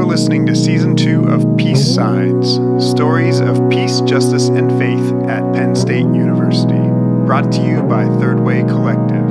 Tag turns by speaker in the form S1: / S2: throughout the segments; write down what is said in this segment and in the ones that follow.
S1: listening to Season 2 of Peace Signs, Stories of Peace, Justice, and Faith at Penn State University, brought to you by Third Way Collective.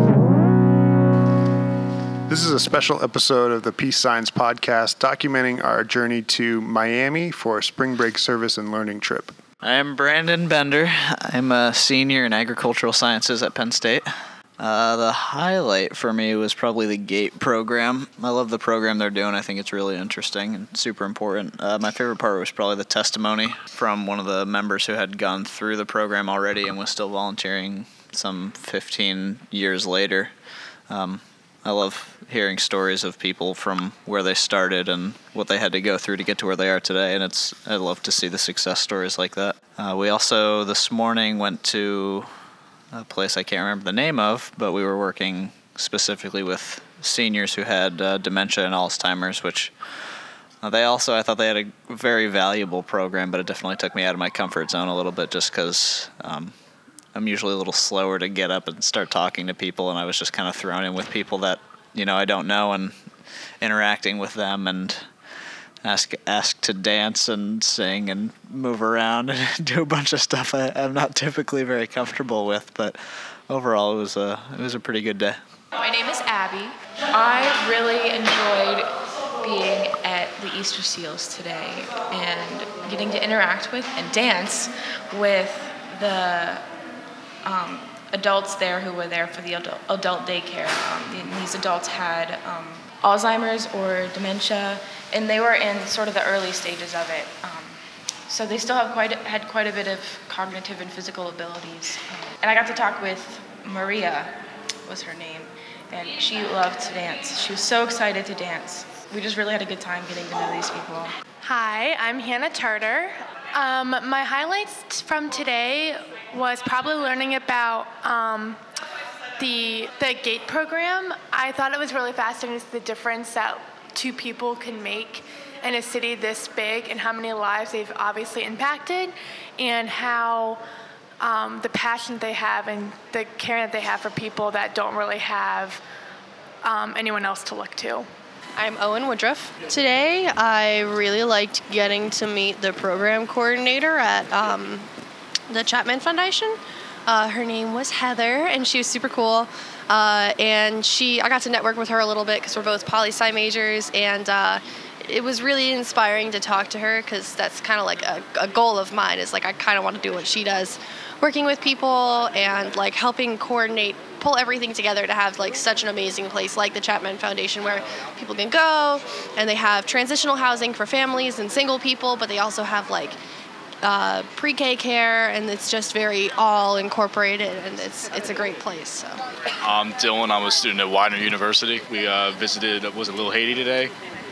S1: This is a special episode of the Peace Signs podcast documenting our journey to Miami for a spring break service and learning trip.
S2: I'm Brandon Bender. I'm a senior in agricultural sciences at Penn State. The highlight for me was probably the GATE program. I love the program they're doing. I think it's really interesting and super important. My favorite part was probably the testimony from one of the members who had gone through the program already and was still volunteering some 15 years later. I love hearing stories of people from where they started and what they had to go through to get to where they are today, and I love to see the success stories like that. We also, this morning, went to a place I can't remember the name of, but we were working specifically with seniors who had dementia and Alzheimer's, which I thought they had a very valuable program, but it definitely took me out of my comfort zone a little bit just because I'm usually a little slower to get up and start talking to people, and I was just kind of thrown in with people that, I don't know, and interacting with them and ask to dance and sing and move around and do a bunch of stuff I'm not typically very comfortable with, but overall it was a pretty good day.
S3: My name is Abby. I really enjoyed being at the Easter Seals today and getting to interact with and dance with the adults there who were there for the adult daycare. These adults had Alzheimer's or dementia, and they were in sort of the early stages of it. So they still had quite a bit of cognitive and physical abilities. And I got to talk with Maria, was her name, and she loved to dance. She was so excited to dance. We just really had a good time getting to know these people.
S4: Hi, I'm Hannah Tarter. My highlights from today was probably learning about the GATE program. I thought it was really fascinating the difference that two people can make in a city this big and how many lives they've obviously impacted, and how the passion they have and the care that they have for people that don't really have anyone else to look to.
S5: I'm Owen Woodruff. Today, I really liked getting to meet the program coordinator at the Chapman Foundation. Her name was Heather, and she was super cool. And I got to network with her a little bit because we're both poli-sci majors, and it was really inspiring to talk to her because that's kind of like a goal of mine is like I kind of want to do what she does, working with people and like helping coordinate, pull everything together to have like such an amazing place like the Chapman Foundation where people can go and they have transitional housing for families and single people, but they also have like pre-K care, and it's just very all incorporated, and it's a great place. So.
S6: I'm Dylan. I'm a student at Widener University. We visited Little Haiti today.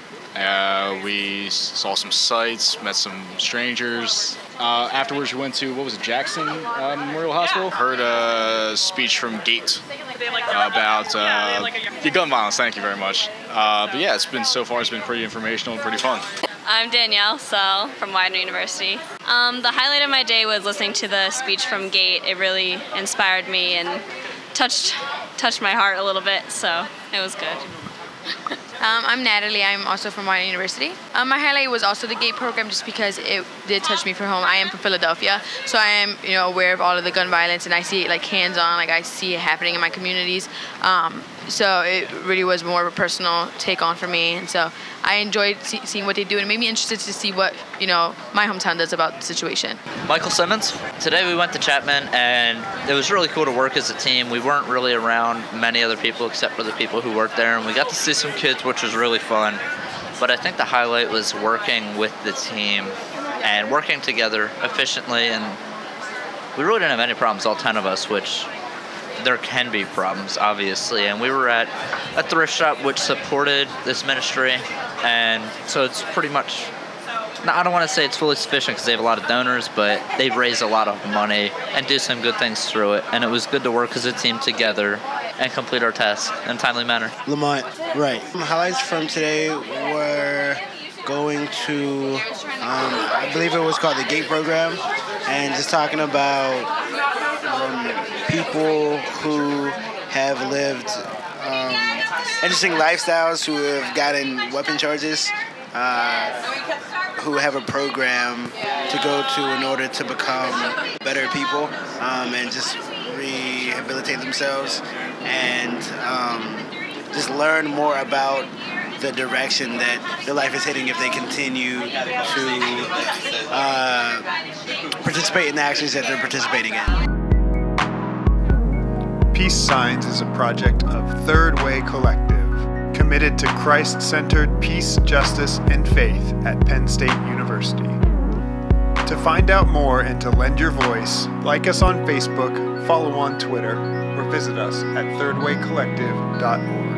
S6: We saw some sights, met some strangers. Afterwards, we went to, Jackson Memorial Hospital. Heard a speech from GATE about the gun violence. Thank you very much. But yeah, it's been pretty informational and pretty fun.
S7: I'm Danielle Sell from Widener University. The highlight of my day was listening to the speech from GATE. It really inspired me and touched my heart a little bit, so it was good.
S8: I'm Natalie. I'm also from Widener University. My highlight was also the GATE program just because it did touch me from home. I am from Philadelphia, so I am aware of all of the gun violence, and I see it like hands-on, like I see it happening in my communities. So it really was more of a personal take on for me, and so I enjoyed seeing what they do, and it made me interested to see what my hometown does about the situation.
S9: Michael Simmons. Today we went to Chapman, and it was really cool to work as a team. We weren't really around many other people except for the people who worked there, and we got to see some kids, which was really fun. But I think the highlight was working with the team and working together efficiently, and we really didn't have any problems, all 10 of us, which there can be problems, obviously. And we were at a thrift shop which supported this ministry, and so it's pretty much, I don't want to say it's fully sufficient because they have a lot of donors, but they've raised a lot of money and do some good things through it. And it was good to work as a team together and complete our tasks in a timely manner.
S10: Lamont, right. Highlights from today were going to, I believe it was called the GATE program, and just talking about people who have lived interesting lifestyles, who have gotten weapon charges who have a program to go to in order to become better people and just rehabilitate themselves and just learn more about the direction that their life is heading if they continue to participate in the actions that they're participating in.
S1: Peace Signs is a project of Third Way Collective, committed to Christ-centered peace, justice, and faith at Penn State University. To find out more and to lend your voice, like us on Facebook, follow on Twitter, or visit us at thirdwaycollective.org.